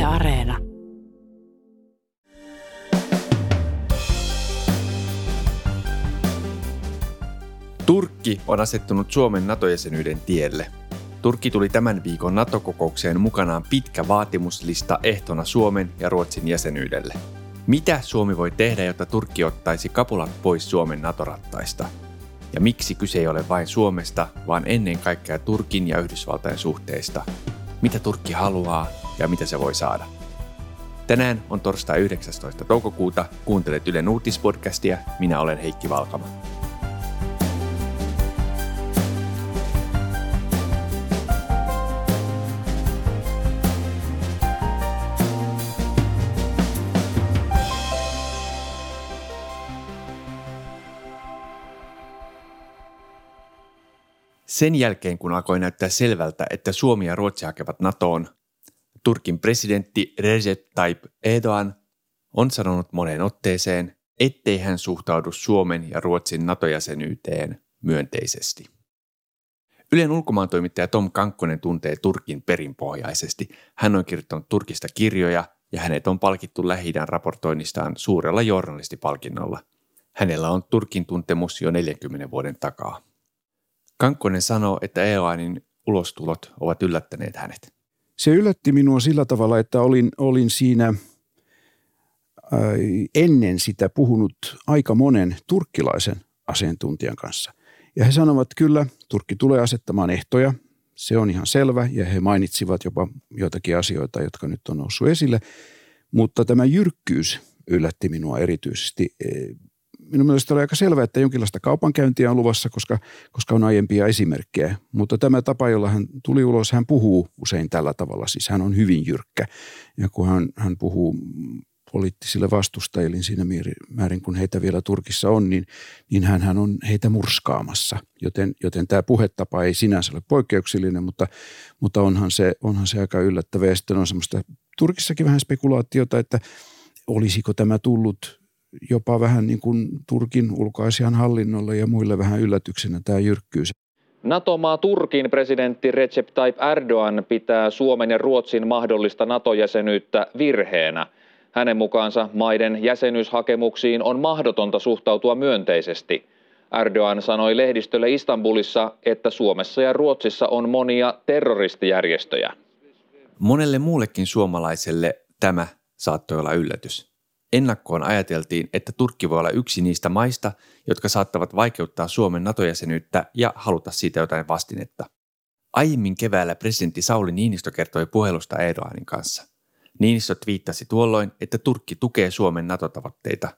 Areena. Turkki on asettunut Suomen NATO-jäsenyyden tielle. Turkki tuli tämän viikon NATO-kokoukseen mukanaan pitkä vaatimuslista ehtona Suomen ja Ruotsin jäsenyydelle. Mitä Suomi voi tehdä, jotta Turkki ottaisi kapulat pois Suomen NATO-rattaista? Ja miksi kyse ei ole vain Suomesta, vaan ennen kaikkea Turkin ja Yhdysvaltain suhteista? Mitä Turkki haluaa ja mitä se voi saada? Tänään on torstai 19. toukokuuta. Kuuntelet Ylen uutispodcastia. Minä olen Heikki Valkama. Sen jälkeen, kun alkoi näyttää selvältä, että Suomi ja Ruotsi hakevat NATOon, Turkin presidentti Recep Tayyip Erdoğan on sanonut moneen otteeseen, ettei hän suhtaudu Suomen ja Ruotsin NATO-jäsenyyteen myönteisesti. Ylen ulkomaantoimittaja Tom Kankkonen tuntee Turkin perinpohjaisesti. Hän on kirjoittanut Turkista kirjoja ja hänet on palkittu Lähi-idän raportoinnistaan suurella journalistipalkinnolla. Hänellä on Turkin tuntemus jo 40 vuoden takaa. Kankkonen sanoo, että Erdoğanin ulostulot ovat yllättäneet hänet. Se yllätti minua sillä tavalla, että olin siinä ennen sitä puhunut aika monen turkkilaisen asiantuntijan kanssa. Ja he sanovat, että kyllä, Turkki tulee asettamaan ehtoja. Se on ihan selvä ja he mainitsivat jopa joitakin asioita, jotka nyt on noussut esille. Mutta tämä jyrkkyys yllätti minua erityisesti. Minun mielestä oli aika selvää, että jonkinlaista kaupankäyntiä on luvassa, koska on aiempia esimerkkejä. Mutta tämä tapa, jolla hän tuli ulos, hän puhuu usein tällä tavalla. Siis hän on hyvin jyrkkä. Ja kun hän puhuu poliittisille vastustajille siinä määrin, kun heitä vielä Turkissa on, niin hän on heitä murskaamassa. Joten tämä puhetapa ei sinänsä ole poikkeuksellinen, mutta onhan se aika yllättävä. Ja sitten on semmoista Turkissakin vähän spekulaatiota, että olisiko tämä tullut jopa vähän niin kuin Turkin ulkoasiainhallinnolle ja muille vähän yllätyksenä tämä jyrkkyys. NATO-maa Turkin presidentti Recep Tayyip Erdoğan pitää Suomen ja Ruotsin mahdollista NATO-jäsenyyttä virheenä. Hänen mukaansa maiden jäsenyyshakemuksiin on mahdotonta suhtautua myönteisesti. Erdoğan sanoi lehdistölle Istanbulissa, että Suomessa ja Ruotsissa on monia terroristijärjestöjä. Monelle muullekin suomalaiselle tämä saattoi olla yllätys. Ennakkoon ajateltiin, että Turkki voi olla yksi niistä maista, jotka saattavat vaikeuttaa Suomen NATO-jäsenyyttä ja haluta siitä jotain vastinetta. Aiemmin keväällä presidentti Sauli Niinistö kertoi puhelusta Erdoğanin kanssa. Niinistö twiittasi tuolloin, että Turkki tukee Suomen NATO-tavoitteita.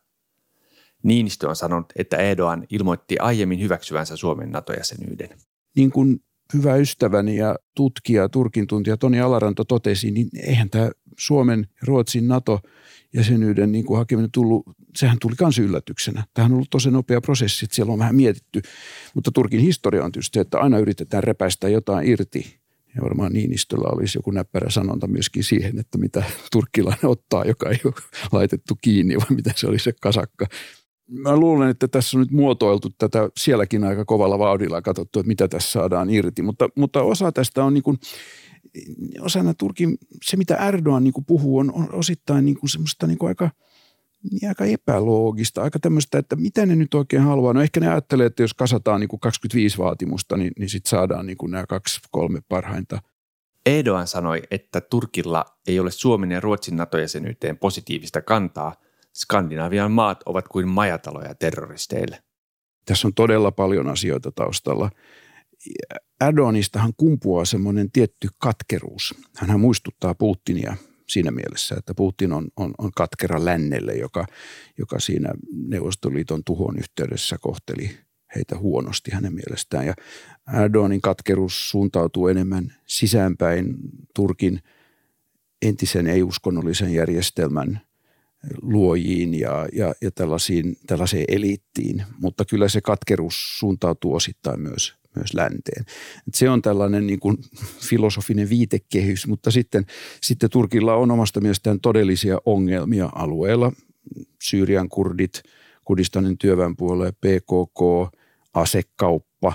Niinistö on sanonut, että Erdoğan ilmoitti aiemmin hyväksyvänsä Suomen NATO-jäsenyyden. Niin kuin hyvä ystäväni ja tutkija, Turkin tuntija Toni Alaranto totesi, niin eihän tämä Suomen ja Ruotsin NATO-jäsenyyden niin kuin hakeminen tullut, sehän tuli kans yllätyksenä. Tämähän on ollut tosi nopea prosessi, että siellä on vähän mietitty, mutta Turkin historia on tietysti, että aina yritetään repäistä jotain irti. Ja varmaan Niinistöllä olisi joku näppärä sanonta myöskin siihen, että mitä turkkilainen ottaa, joka ei ole laitettu kiinni, vai mitä se oli se kasakka. Mä luulen, että tässä on nyt muotoiltu tätä sielläkin aika kovalla vauhdilla ja katsottu, että mitä tässä saadaan irti. Mutta osa tästä on niin kuin, osana Turkin, se mitä Erdoğan niin kuin puhuu, on osittain niin kuin semmoista niin kuin aika epäloogista, aika tämmöistä, että mitä ne nyt oikein haluaa. No ehkä ne ajattelee, että jos kasataan niin kuin 25 vaatimusta, niin sitten saadaan niin kuin nämä 2-3 parhainta. Erdoğan sanoi, että Turkilla ei ole Suomen ja Ruotsin NATO-jäsenyyteen positiivista kantaa. Skandinavian maat ovat kuin majataloja terroristeille. Tässä on todella paljon asioita taustalla. Erdoğanistahan kumpuaa semmoinen tietty katkeruus. Hänhän muistuttaa Putinia siinä mielessä, että Putin on katkera lännelle, joka siinä Neuvostoliiton tuhon yhteydessä kohteli heitä huonosti hänen mielestään. Ja Erdoğanin katkeruus suuntautuu enemmän sisäänpäin Turkin entisen ei-uskonnollisen järjestelmän luojiin ja tällaiseen eliittiin, mutta kyllä se katkeruus suuntautuu osittain myös länteen. Et se on tällainen niin kuin filosofinen viitekehys, mutta sitten Turkilla on omasta mielestään todellisia ongelmia alueella. Syyrian kurdit, Kurdistanin työväenpuolue, PKK, asekauppa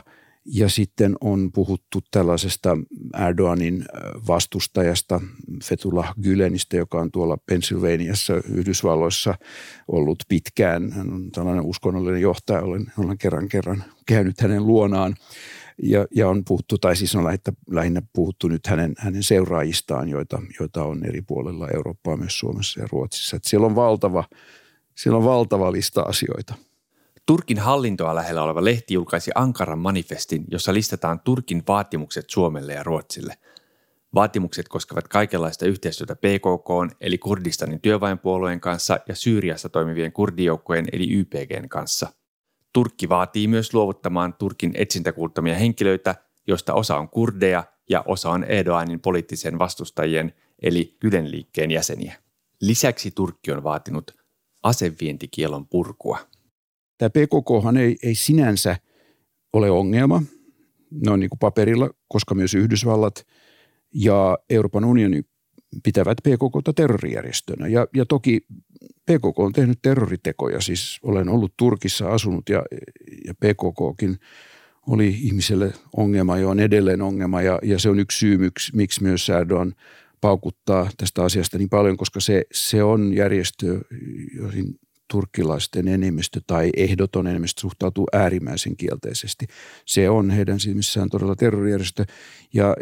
Ja sitten on puhuttu tällaisesta Erdoganin vastustajasta, Fethullah Gülenistä, joka on tuolla Pennsylvaniassa Yhdysvalloissa ollut pitkään. Hän on tällainen uskonnollinen johtaja, olen kerran käynyt hänen luonaan. Ja on puhuttu, tai siis on lähinnä puhuttu nyt hänen seuraajistaan, joita on eri puolilla Eurooppaa, myös Suomessa ja Ruotsissa. Että siellä on valtava lista asioita. Turkin hallintoa lähellä oleva lehti julkaisi ankaran manifestin, jossa listataan Turkin vaatimukset Suomelle ja Ruotsille. Vaatimukset koskevat kaikenlaista yhteistyötä PKK:n eli Kurdistanin työväenpuolueen kanssa ja Syyriassa toimivien kurdijoukkojen eli YPG:n kanssa. Turkki vaatii myös luovuttamaan Turkin etsintäkuuluttamia henkilöitä, joista osa on kurdeja ja osa on Erdoganin poliittisen vastustajien eli Gülen-liikkeen jäseniä. Lisäksi Turkki on vaatinut asevientikiellon purkua. Tämä PKKhan ei sinänsä ole ongelma, ne on niin kuin paperilla, koska myös Yhdysvallat ja Euroopan unioni pitävät PKK:ta terrorijärjestönä. Ja toki PKK on tehnyt terroritekoja, siis olen ollut Turkissa asunut ja PKKkin oli ihmiselle ongelma ja on edelleen ongelma ja se on yksi syy, miksi myös Erdogan paukuttaa tästä asiasta niin paljon, koska se on järjestö, joihin turkkilaisten enemmistö tai ehdoton enemmistö suhtautuu äärimmäisen kielteisesti. Se on heidän silmissään todella terrorijärjestö ja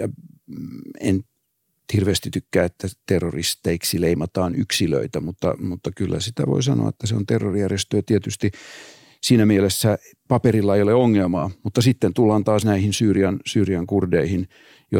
en hirveästi tykkää, että terroristeiksi leimataan yksilöitä, mutta kyllä sitä voi sanoa, että se on terrorijärjestö ja tietysti siinä mielessä paperilla ei ole ongelmaa, mutta sitten tullaan taas näihin Syyrian kurdeihin,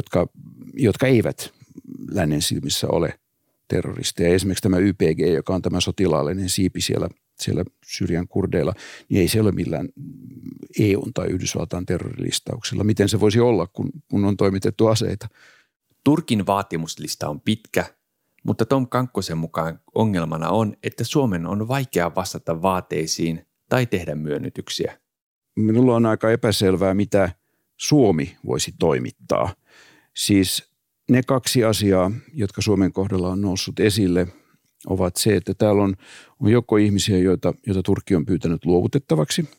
jotka eivät lännen silmissä ole terroristeja. Esimerkiksi tämä YPG, joka on tämä sotilaallinen siipi siellä Syyrian kurdeilla, niin ei se ole millään EUn tai Yhdysvaltain terrorilistauksella. Miten se voisi olla, kun on toimitettu aseita? Turkin vaatimuslista on pitkä, mutta Tom Kankkosen mukaan ongelmana on, että Suomen on vaikea vastata vaateisiin tai tehdä myönnytyksiä. Minulla on aika epäselvää, mitä Suomi voisi toimittaa. Siis ne kaksi asiaa, jotka Suomen kohdalla on noussut esille, ovat se, että täällä on joukko ihmisiä, joita Turkki on pyytänyt luovutettavaksi.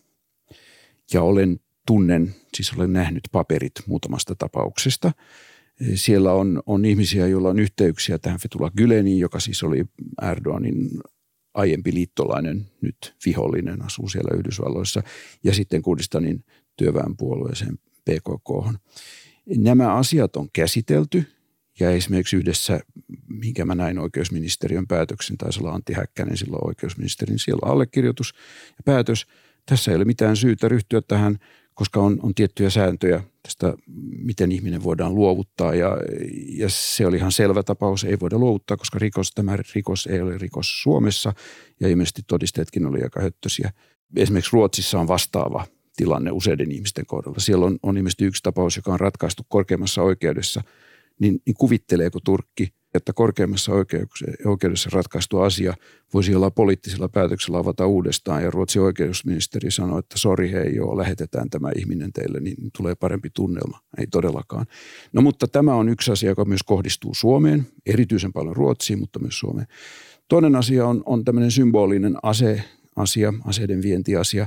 Ja olen nähnyt paperit muutamasta tapauksesta. Siellä on ihmisiä, joilla on yhteyksiä tähän Fethullah Güleniin, joka siis oli Erdoganin aiempi liittolainen, nyt vihollinen, asuu siellä Yhdysvalloissa, ja sitten Kurdistanin työväenpuolueeseen PKK:hon. Nämä asiat on käsitelty, ja esimerkiksi yhdessä, minkä mä näin oikeusministeriön päätöksen, taisi olla Antti Häkkänen silloin oikeusministerin, siellä on allekirjoitus ja päätös. Tässä ei ole mitään syytä ryhtyä tähän, koska on tiettyjä sääntöjä tästä, miten ihminen voidaan luovuttaa ja se oli ihan selvä tapaus, ei voida luovuttaa, koska tämä rikos ei ole rikos Suomessa ja ilmeisesti todisteetkin oli aika höttöisiä. Esimerkiksi Ruotsissa on vastaava tilanne useiden ihmisten kohdalla. Siellä on ilmeisesti yksi tapaus, joka on ratkaistu korkeimmassa oikeudessa, niin kuvitteleeko Turkki, että korkeimmassa oikeudessa ratkaistu asia voisi olla poliittisella päätöksellä avata uudestaan ja Ruotsin oikeusministeri sanoi, että sori hei joo, lähetetään tämä ihminen teille, niin tulee parempi tunnelma. Ei todellakaan. No mutta tämä on yksi asia, joka myös kohdistuu Suomeen, erityisen paljon Ruotsiin, mutta myös Suomeen. Toinen asia on tämmöinen symbolinen aseiden vientiasia.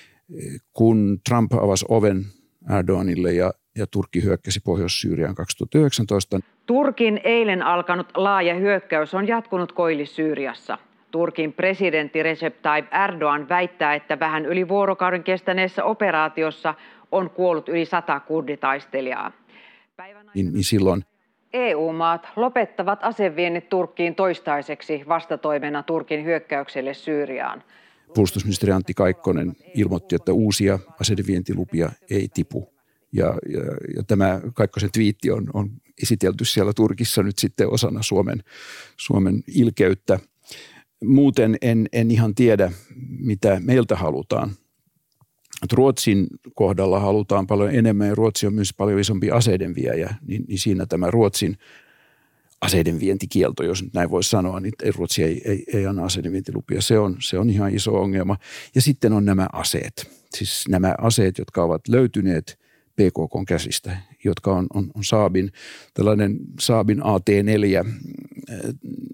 Kun Trump avasi oven Erdoganille ja Turkki hyökkäsi Pohjois-Syyriaan 2019. Turkin eilen alkanut laaja hyökkäys on jatkunut Koillis-Syyriassa. Turkin presidentti Recep Tayyip Erdogan väittää, että vähän yli vuorokauden kestäneessä operaatiossa on kuollut yli 100 kurditaistelijaa. Niin silloin EU-maat lopettavat aseviennit Turkkiin toistaiseksi vastatoimena Turkin hyökkäykselle Syyriaan. Puolustusministeri Antti Kaikkonen ilmoitti, että uusia aseidenvientilupia ei tipu. Ja tämä Kaikkosen twiitti on esitelty siellä Turkissa nyt sitten osana Suomen ilkeyttä. Muuten en ihan tiedä, mitä meiltä halutaan. Ruotsin kohdalla halutaan paljon enemmän ja Ruotsi on myös paljon isompi aseidenviejä, niin siinä tämä Ruotsin aseidenvientikielto, jos nyt näin voisi sanoa, niin Ruotsi ei anna aseidenvientilupia. Se on ihan iso ongelma. Ja sitten on nämä aseet. Siis nämä aseet, jotka ovat löytyneet PKK:n käsistä, jotka on Saabin, tällainen Saabin AT4,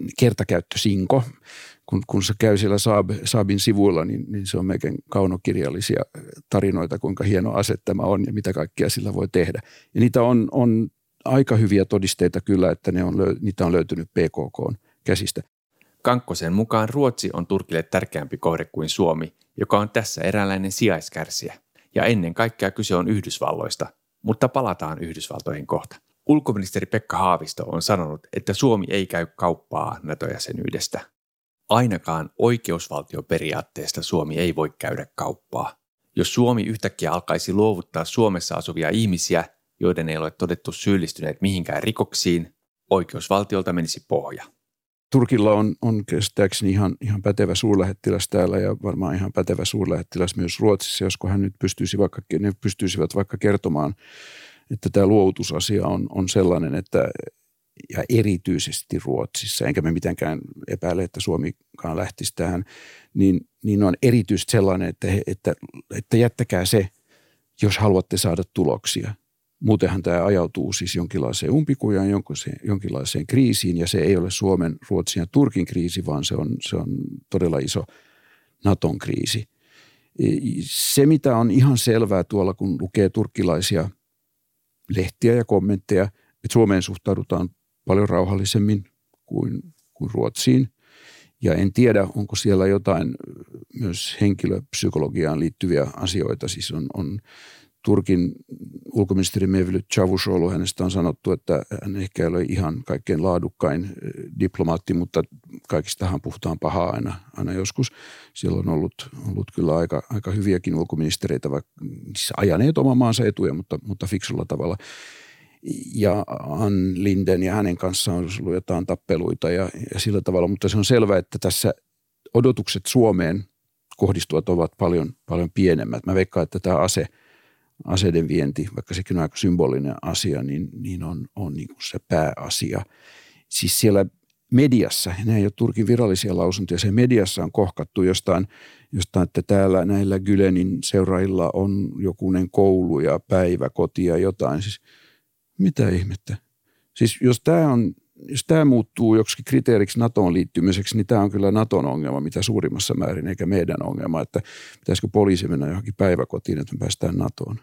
kertakäyttösinko. Kun se käy siellä Saabin sivuilla, niin se on melkein kaunokirjallisia tarinoita, kuinka hieno ase tämä on ja mitä kaikkea sillä voi tehdä. Ja niitä on aika hyviä todisteita kyllä, että niitä on löytynyt PKK:n käsistä. Kankkosen mukaan Ruotsi on Turkille tärkeämpi kohde kuin Suomi, joka on tässä eräänlainen sijaiskärsijä. Ja ennen kaikkea kyse on Yhdysvalloista, mutta palataan Yhdysvaltoihin kohta. Ulkoministeri Pekka Haavisto on sanonut, että Suomi ei käy kauppaa NATO-jäsenyydestä. Ainakaan oikeusvaltioperiaatteesta Suomi ei voi käydä kauppaa. Jos Suomi yhtäkkiä alkaisi luovuttaa Suomessa asuvia ihmisiä, joiden ei ole todettu syyllistyneet mihinkään rikoksiin, oikeusvaltiolta menisi pohja. Turkilla on käsittääkseni ihan pätevä suurlähettiläs täällä ja varmaan ihan pätevä suurlähettiläs myös Ruotsissa, josko hän nyt pystyisivät vaikka kertomaan, että tämä luovutusasia on sellainen, että ja erityisesti Ruotsissa, enkä me mitenkään epäile, että Suomikaan lähtisi tähän, niin on erityisesti sellainen, että jättäkää se, jos haluatte saada tuloksia. Muutenhan tämä ajautuu siis jonkinlaiseen umpikujaan, jonkinlaiseen kriisiin, ja se ei ole Suomen, Ruotsin ja Turkin kriisi, vaan se on todella iso Naton kriisi. Se, mitä on ihan selvää tuolla, kun lukee turkkilaisia lehtiä ja kommentteja, että Suomeen suhtaudutaan paljon rauhallisemmin kuin Ruotsiin. Ja en tiedä, onko siellä jotain myös henkilöpsykologiaan liittyviä asioita. Siis on Turkin ulkoministeri Mevlüt Çavuşoğlu, hänestä on sanottu, että hän ehkä ei ole ihan kaikkein laadukkain diplomaatti, mutta kaikistahan puhutaan pahaa aina joskus. Siellä on ollut kyllä aika hyviäkin ulkoministereitä, vaikka siis ajaneet oman maansa etuja, mutta fiksulla tavalla. Ja Ann Linden ja hänen kanssaan on ollut jotain tappeluita ja sillä tavalla, mutta se on selvää, että tässä odotukset Suomeen kohdistuvat ovat paljon pienemmät. Mä veikkaan, että tämä aseiden vienti, vaikka sekin on aika symbolinen asia, niin on niin kuin se pääasia. Siis siellä mediassa, ne ei ole Turkin virallisia lausuntoja, se mediassa on kohkattu jostain, että täällä näillä Gülenin seuraajilla on jokunen koulu ja päiväkoti ja jotain. Siis mitä ihmettä? Siis jos tämä muuttuu joksikin kriteeriksi NATOon liittymiseksi, niin tämä on kyllä NATOn ongelma, mitä suurimmassa määrin, eikä meidän ongelma, että pitäisikö poliisi mennä johonkin päiväkotiin, että me päästään NATOon.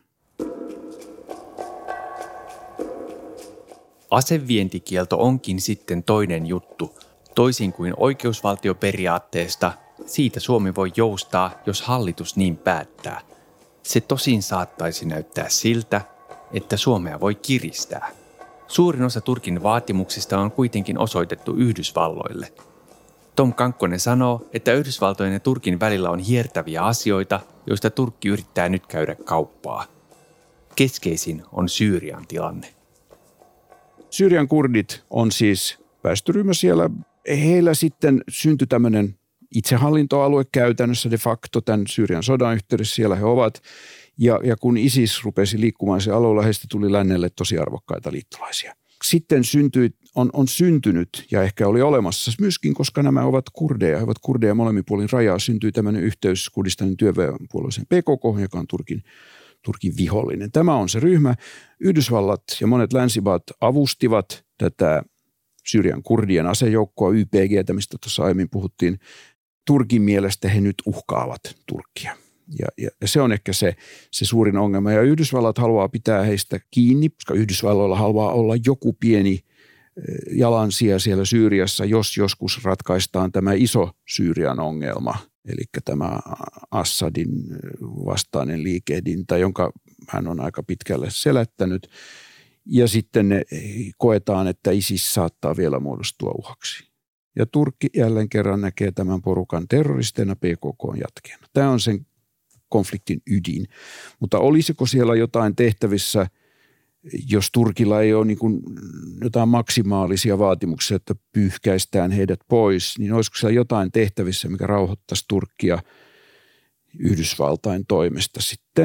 Asevientikielto onkin sitten toinen juttu. Toisin kuin oikeusvaltioperiaatteesta, siitä Suomi voi joustaa, jos hallitus niin päättää. Se tosin saattaisi näyttää siltä, että Suomea voi kiristää. Suurin osa Turkin vaatimuksista on kuitenkin osoitettu Yhdysvalloille. Tom Kankkonen sanoo, että Yhdysvaltojen ja Turkin välillä on hiertäviä asioita, joista Turkki yrittää nyt käydä kauppaa. Keskeisin on Syyrian tilanne. Syyrian kurdit on siis väestöryhmä siellä. Heillä sitten syntyi tämmöinen itsehallintoalue käytännössä de facto tämän Syyrian sodan yhteydessä. Siellä he ovat. Ja kun ISIS rupesi liikkumaan se alueella, heistä tuli lännelle tosi arvokkaita liittolaisia. Sitten on syntynyt ja ehkä oli olemassa myöskin, koska nämä ovat kurdeja. He ovat kurdeja molemmin puolin rajaa. Syntyi tämmöinen yhteys Kurdistanin työväenpuolueeseen PKK, joka on Turkin vihollinen. Tämä on se ryhmä. Yhdysvallat ja monet länsimaat avustivat tätä Syyrian kurdien asejoukkoa YPG:tä, mistä tuossa aiemmin puhuttiin. Turkin mielestä he nyt uhkaavat Turkkia. Ja se on ehkä se suurin ongelma. Ja Yhdysvallat haluaa pitää heistä kiinni, koska Yhdysvalloilla haluaa olla joku pieni jalansija siellä Syyriassa, jos joskus ratkaistaan tämä iso Syyrian ongelma. Eli tämä Assadin vastainen liikehdintä, jonka hän on aika pitkälle selättänyt. Ja sitten koetaan, että ISIS saattaa vielä muodostua uhaksi. Ja Turkki jälleen kerran näkee tämän porukan terroristeina PKK:n jatkeena. Tämä on sen konfliktin ydin. Mutta olisiko siellä jotain tehtävissä, jos Turkilla ei ole niin kuin jotain maksimaalisia vaatimuksia, että pyyhkäistään heidät pois, niin olisiko siellä jotain tehtävissä, mikä rauhoittaisi Turkkia Yhdysvaltain toimesta.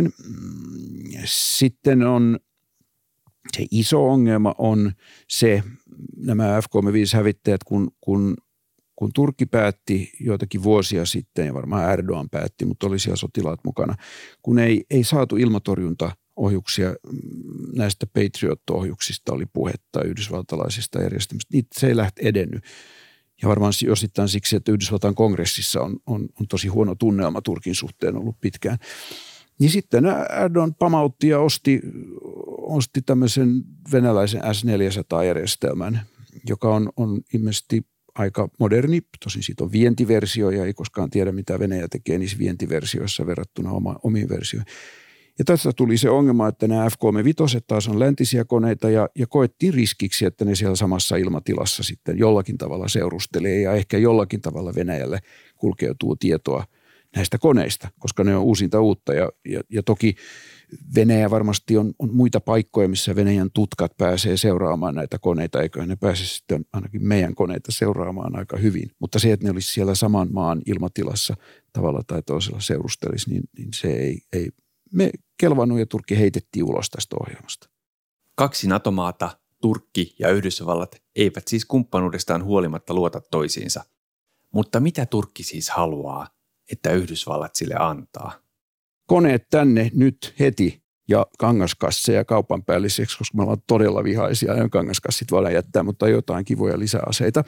Sitten on se iso ongelma on se, nämä F-35-hävittäjät, kun Turkki päätti joitakin vuosia sitten, ja varmaan Erdogan päätti, mutta oli siellä sotilaat mukana, kun ei saatu ilmatorjuntaohjuksia, näistä Patriot-ohjuksista oli puhetta yhdysvaltalaisista järjestelmistä, se ei lähti edennyt. Ja varmaan osittain siksi, että Yhdysvaltain kongressissa on tosi huono tunnelma Turkin suhteen ollut pitkään. Niin sitten Erdogan pamautti ja osti tämmöisen venäläisen S-400-järjestelmän, joka on ilmeisesti aika moderni. Tosin siitä on vientiversio ja ei koskaan tiedä, mitä Venäjä tekee niissä vientiversioissa verrattuna omiin versioihin. Ja tässä tuli se ongelma, että nämä F-35 taas on läntisiä koneita ja koettiin riskiksi, että ne siellä samassa ilmatilassa sitten jollakin tavalla seurustelee ja ehkä jollakin tavalla Venäjälle kulkeutuu tietoa näistä koneista, koska ne on uusinta uutta ja toki Venäjä varmasti on muita paikkoja, missä Venäjän tutkat pääsee seuraamaan näitä koneita, eiköhän ne pääse sitten ainakin meidän koneita seuraamaan aika hyvin. Mutta se, että ne olisi siellä saman maan ilmatilassa tavalla tai toisella seurustelisi, niin se ei me kelvannut ja Turkki heitettiin ulos tästä ohjelmasta. 2 NATO-maata, Turkki ja Yhdysvallat, eivät siis kumppanuudestaan huolimatta luota toisiinsa. Mutta mitä Turkki siis haluaa, että Yhdysvallat sille antaa? Koneet tänne nyt heti ja kangaskasseja kaupan päälliseksi, koska me ollaan todella vihaisia ja kangaskassit voidaan jättää, mutta jotain kivoja lisäaseita.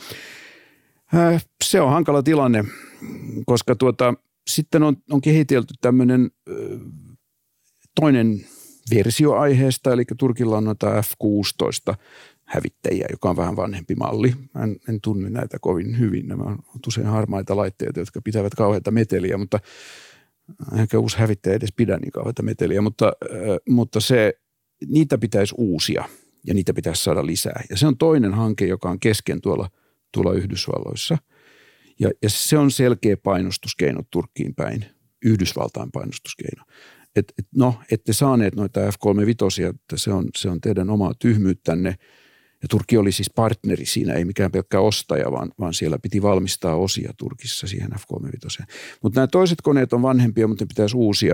Se on hankala tilanne, koska sitten on kehitelty tämmöinen toinen versio aiheesta, eli Turkilla on noita F-16 hävittäjiä, joka on vähän vanhempi malli. En tunne näitä kovin hyvin. Nämä on usein harmaita laitteita, jotka pitävät kauheita meteliä, mutta ehkä uusi hävittäjä edes pidä niin kauheita meteliä, mutta niitä pitäisi uusia ja niitä pitäisi saada lisää. Ja se on toinen hanke, joka on kesken tuolla Yhdysvalloissa. Ja se on selkeä painostuskeino Turkkiin päin, Yhdysvaltain painostuskeino. Ette saaneet noita F-35, että se on teidän omaa tyhmyyttänne. Ja Turkki oli siis partneri siinä, ei mikään pelkkä ostaja, vaan siellä piti valmistaa osia Turkissa siihen F-35. Mutta nämä toiset koneet on vanhempia, mutta ne pitäisi uusia.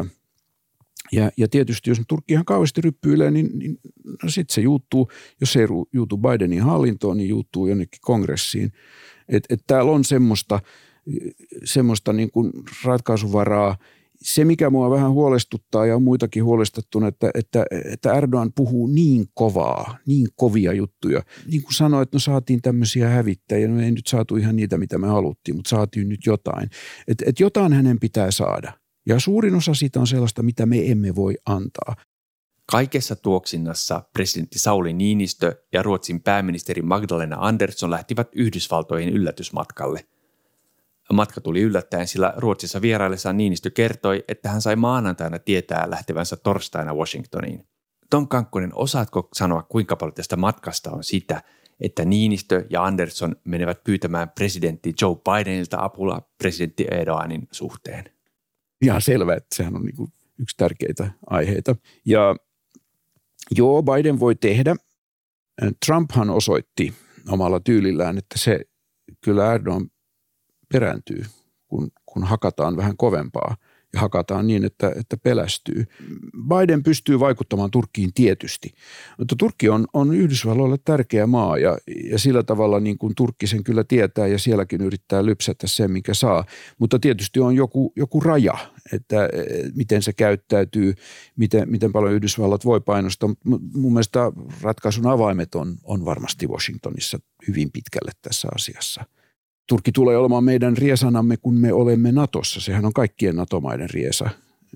Ja tietysti, jos Turkki ihan kauheasti ryppyilee, niin sitten se juuttuu, jos ei juutu Bidenin hallintoon, niin juuttuu jonnekin kongressiin. Täällä on semmoista niin kuin ratkaisuvaraa. Se, mikä mua vähän huolestuttaa ja on muitakin huolestuttuna, että Erdogan puhuu niin kovia juttuja. Niin kuin sanoi, että saatiin tämmöisiä hävittäjiä, no ei nyt saatu ihan niitä, mitä me haluttiin, mutta saatiin nyt jotain. Että jotain hänen pitää saada. Ja suurin osa siitä on sellaista, mitä me emme voi antaa. Kaikessa tuoksinnassa presidentti Sauli Niinistö ja Ruotsin pääministeri Magdalena Andersson lähtivät Yhdysvaltoihin yllätysmatkalle. Matka tuli yllättäen, sillä Ruotsissa vieraillessaan Niinistö kertoi, että hän sai maanantaina tietää lähtevänsä torstaina Washingtoniin. Tom Kankkonen, osaatko sanoa, kuinka paljon tästä matkasta on sitä, että Niinistö ja Andersson menevät pyytämään presidentti Joe Bidenilta apua presidentti Erdoganin suhteen? Ihan selvä, että sehän on niin kuin yksi tärkeitä aiheita. Ja joo, Biden voi tehdä. Trumphan osoitti omalla tyylillään, että se kyllä Erdogan perääntyy, kun hakataan vähän kovempaa ja hakataan niin, että pelästyy. Biden pystyy vaikuttamaan Turkkiin tietysti, mutta Turkki on Yhdysvalloille tärkeä maa ja sillä tavalla niin kuin Turkki sen kyllä tietää ja sielläkin yrittää lypsätä sen, minkä saa. Mutta tietysti on joku raja, että miten se käyttäytyy, miten paljon Yhdysvallat voi painostaa. Mun mielestä ratkaisun avaimet on varmasti Washingtonissa hyvin pitkälle tässä asiassa. Turkki tulee olemaan meidän riesanamme, kun me olemme Natossa. Sehän on kaikkien NATO-maiden riesa.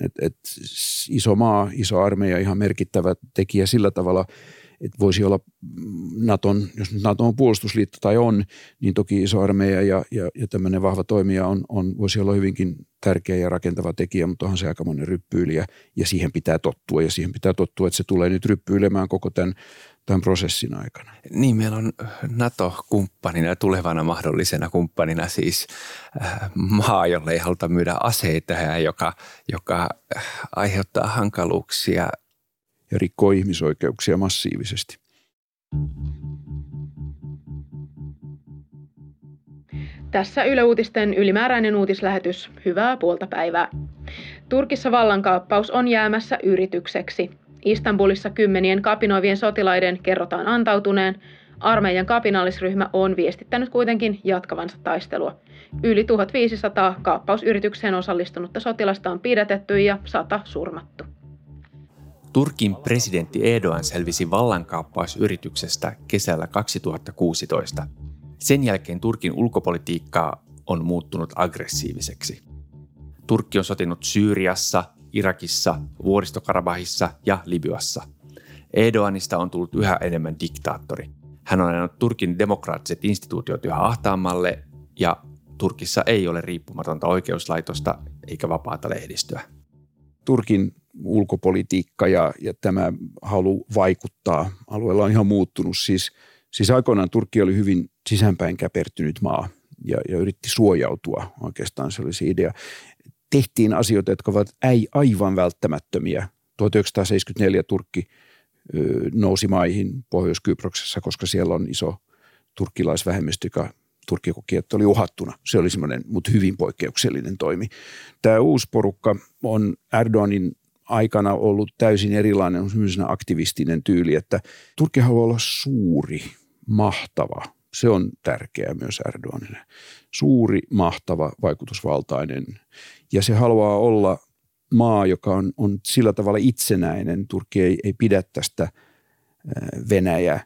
Iso maa, iso armeija, ihan merkittävä tekijä sillä tavalla, että voisi olla Naton, jos nyt Nato on puolustusliitto tai on, niin toki iso armeija ja tämmöinen vahva toimija voisi olla hyvinkin tärkeä ja rakentava tekijä, mutta onhan se aikamoinen ryppyylijä ja siihen pitää tottua. Ja siihen pitää tottua, että se tulee nyt ryppyilemään koko tämän prosessin aikana. Niin, meillä on NATO-kumppanina ja tulevana mahdollisena kumppanina siis maa, jolle ei haluta myydä aseita ja joka aiheuttaa hankaluuksia. Ja rikkoo ihmisoikeuksia massiivisesti. Tässä Yle Uutisten ylimääräinen uutislähetys. Hyvää puolta päivää. Turkissa vallankaappaus on jäämässä yritykseksi. Istanbulissa kymmenien kapinoivien sotilaiden kerrotaan antautuneen. Armeijan kapinallisryhmä on viestittänyt kuitenkin jatkavansa taistelua. Yli 1500 kaappausyritykseen osallistunutta sotilasta on pidätetty ja 100 surmattu. Turkin presidentti Erdogan selvisi vallankaappausyrityksestä kesällä 2016. Sen jälkeen Turkin ulkopolitiikka on muuttunut aggressiiviseksi. Turkki on sotinut Syyriassa, Irakissa, Vuoristo-Karabahissa ja Libyassa. Erdoğanista on tullut yhä enemmän diktaattori. Hän on ajanut Turkin demokraattiset instituutiot yhä ahtaammalle ja Turkissa ei ole riippumatonta oikeuslaitosta eikä vapaata lehdistöä. Turkin ulkopolitiikka ja tämä halu vaikuttaa alueella on ihan muuttunut. Siis aikoinaan Turkki oli hyvin sisäänpäin käpertynyt maa ja yritti suojautua. Oikeastaan se oli se idea. Tehtiin asioita, jotka ovat aivan välttämättömiä. 1974 Turkki nousi maihin Pohjois-Kyproksessa, koska siellä on iso turkkilaisvähemmistö, joka Turkki koki, että oli uhattuna. Se oli semmoinen, mutta hyvin poikkeuksellinen toimi. Tämä uusi porukka on Erdoğanin aikana ollut täysin erilainen, on semmoinen aktivistinen tyyli, että Turkki haluaa olla suuri, mahtava. Se on tärkeää myös Erdoğanille. Suuri, mahtava, vaikutusvaltainen ja se haluaa olla maa, joka on sillä tavalla itsenäinen. Turkki ei pidä tästä Venäjä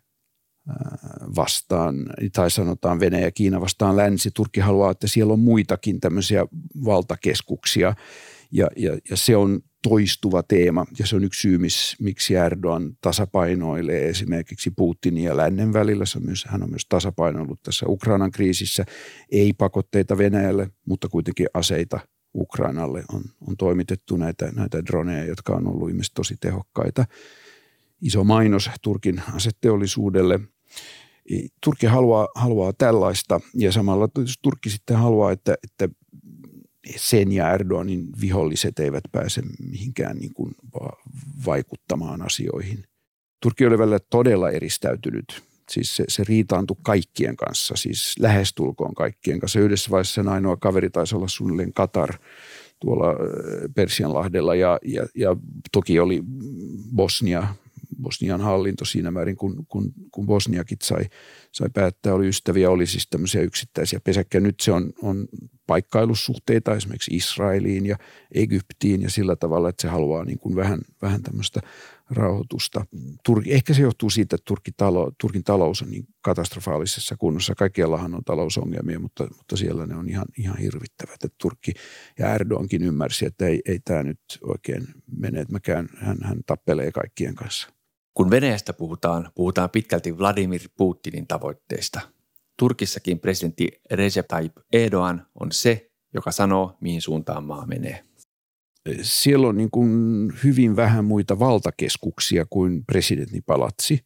vastaan, tai sanotaan Venäjä, Kiina vastaan länsi. Turkki haluaa, että siellä on muitakin tämmöisiä valtakeskuksia ja se on toistuva teema ja se on yksi syy, miksi Erdoğan tasapainoilee esimerkiksi Putinin ja lännen välillä. Hän on myös tasapainoillut tässä Ukrainan kriisissä. Ei pakotteita Venäjälle, mutta kuitenkin aseita Ukrainalle on toimitettu näitä droneja, jotka on ollut ilmeisesti tosi tehokkaita. Iso mainos Turkin aseteollisuudelle. Turkki haluaa tällaista ja samalla Turkki sitten haluaa, että sen ja Erdoğanin viholliset eivät pääse mihinkään niin kuin vaikuttamaan asioihin. Turkki oli välillä todella eristäytynyt. Siis se riitaantui kaikkien kanssa, siis lähestulkoon kaikkien kanssa. Yhdessä vaiheessa sen ainoa kaveri taisi olla suunnilleen Katar tuolla Persianlahdella ja toki oli Bosnian hallinto siinä määrin, kun Bosniakin sai päättää, oli ystäviä, oli siis tämmöisiä yksittäisiä pesäkkiä. Nyt se on paikkailussuhteita esimerkiksi Israeliin ja Egyptiin ja sillä tavalla, että se haluaa niin kuin vähän tämmöistä rauhoitusta. Ehkä se johtuu siitä, että Turkin talous on niin katastrofaalisessa kunnossa. Kaikkiallahan on talousongelmia, mutta siellä ne on ihan hirvittävät. Että Turkki ja Erdoğankin ymmärsi, että ei tämä nyt oikein mene, että hän tappelee kaikkien kanssa. Kun Venäjästä puhutaan pitkälti Vladimir Putinin tavoitteista. Turkissakin presidentti Recep Tayyip Erdoğan on se, joka sanoo, mihin suuntaan maa menee. Siellä on niin kuin hyvin vähän muita valtakeskuksia kuin presidentin palatsi.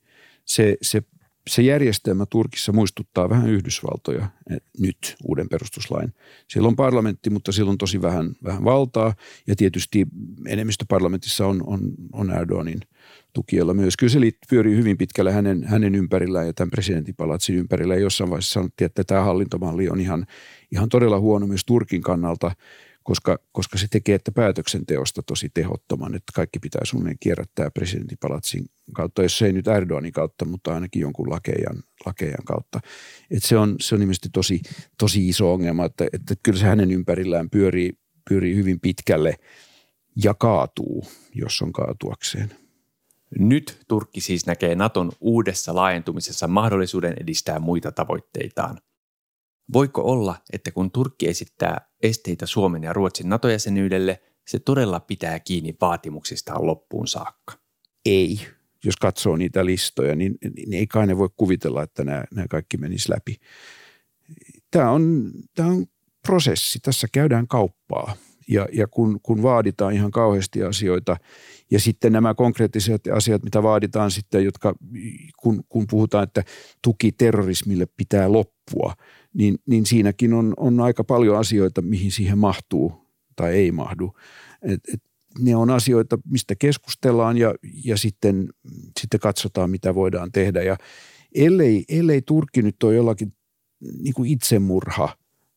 Se järjestelmä Turkissa muistuttaa vähän Yhdysvaltoja nyt uuden perustuslain. Siellä on parlamentti, mutta siellä on tosi vähän valtaa ja tietysti enemmistö parlamentissa on Erdoğanin tukijoilla myös. Kyllä se pyörii hyvin pitkälle hänen ympärillään ja tämän presidentin palatsin ympärillä. Ja jossain vaiheessa sanottiin, että tämä hallintomalli on ihan todella huono myös Turkin kannalta, koska se tekee, että päätöksenteosta tosi tehottoman, että kaikki pitää suunnilleen kierrättää presidentin palatsin kautta, jos se ei nyt Erdoğanin kautta, mutta ainakin jonkun lakejan kautta. Että se on ilmeisesti tosi iso ongelma, että kyllä se hänen ympärillään pyörii hyvin pitkälle ja kaatuu, jos on kaatuakseen. Nyt Turkki siis näkee Naton uudessa laajentumisessa mahdollisuuden edistää muita tavoitteitaan. Voiko olla, että kun Turkki esittää esteitä Suomen ja Ruotsin NATO-jäsenyydelle, se todella pitää kiinni vaatimuksistaan loppuun saakka? Ei. Jos katsoo niitä listoja, niin ei kai ne voi kuvitella, että nämä kaikki menis läpi. Tämä on prosessi. Tässä käydään kauppaa. Ja kun vaaditaan ihan kauheasti asioita ja sitten nämä konkreettiset asiat, mitä vaaditaan sitten, jotka kun puhutaan, että tuki terrorismille pitää loppua, niin siinäkin on aika paljon asioita, mihin siihen mahtuu tai ei mahdu. Ne on asioita, mistä keskustellaan ja sitten katsotaan, mitä voidaan tehdä. Ja ellei Turkki nyt ole jollakin niin kuin itsemurha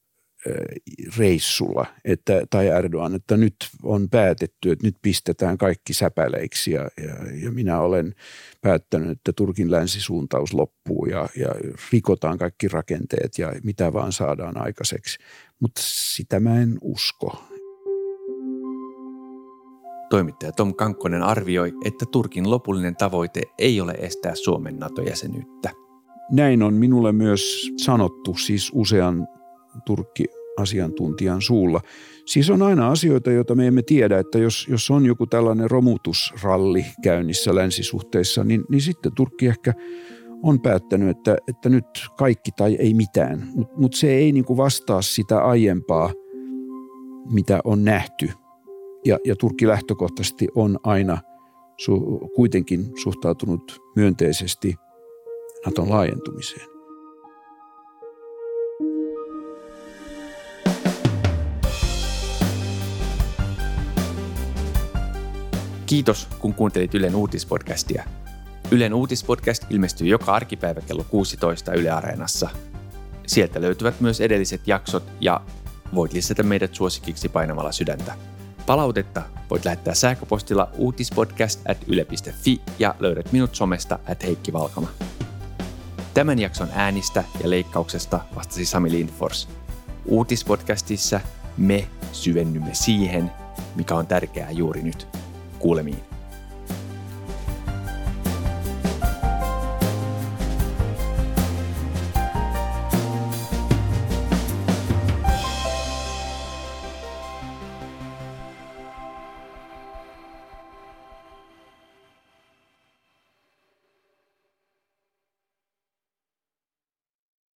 reissulla tai Erdoğan, että nyt on päätetty, että nyt pistetään kaikki säpäleiksi ja minä olen päättänyt, että Turkin länsisuuntaus loppuu ja rikotaan kaikki rakenteet ja mitä vaan saadaan aikaiseksi. Mutta sitä mä en usko. Toimittaja Tom Kankkonen arvioi, että Turkin lopullinen tavoite ei ole estää Suomen NATO-jäsenyyttä. näin on minulle myös sanottu, siis usean Turkki-asiantuntijan suulla. Siis on aina asioita, joita me emme tiedä, että jos on joku tällainen romutusralli käynnissä länsisuhteissa, niin sitten Turkki ehkä on päättänyt, että nyt kaikki tai ei mitään. Mutta se ei niin kuin vastaa sitä aiempaa, mitä on nähty. Ja Turkki lähtökohtaisesti on aina kuitenkin suhtautunut myönteisesti Naton laajentumiseen. Kiitos, kun kuuntelit Ylen uutispodcastia. Ylen uutispodcast ilmestyy joka arkipäivä kello 16 Yle Areenassa. Sieltä löytyvät myös edelliset jaksot ja voit lisätä meidät suosikiksi painamalla sydäntä. Palautetta voit lähettää sähköpostilla uutispodcast@yle.fi ja löydät minut somesta @Heikki Valkama. Tämän jakson äänistä ja leikkauksesta vastasi Sami Lindfors. Uutispodcastissa me syvennymme siihen, mikä on tärkeää juuri nyt. Kuulemiin.